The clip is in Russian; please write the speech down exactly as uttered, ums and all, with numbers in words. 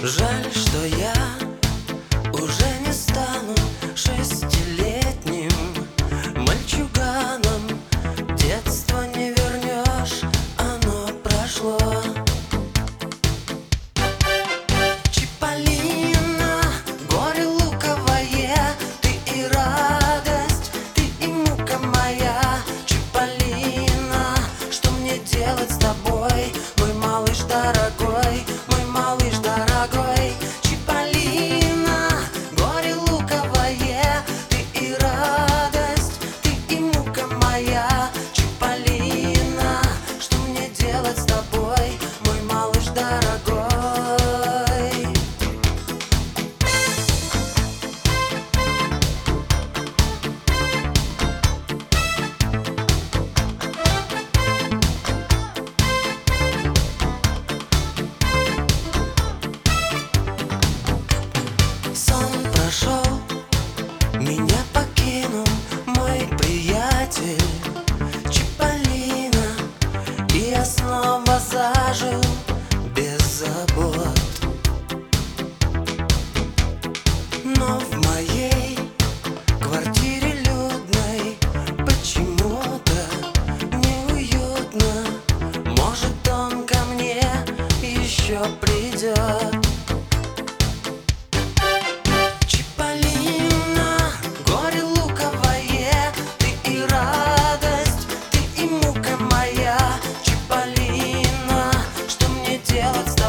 Жаль, что я уже не стану шестилетним мальчуганом. Детство не вернешь, оно прошло. Чиполлино, горе луковое, ты и радость, ты и мука моя. Чиполлино, что мне делать с тобой, мой малыш дорогой, мой малыш дорогой. Чиполлино, горе луковое, ты и радость, ты и мука моя. Чиполлино, что мне делать с тобой, мой малыш дорогой. Сон прошел, меня покинул мой приятель Чиполлино, и я снова зажил без забот. Но в моей квартире людной почему-то неуютно. Может, он ко мне еще придет. Чиполлино, горе луковое, ты и радость, ты и мука моя. Чиполлино, что мне делать с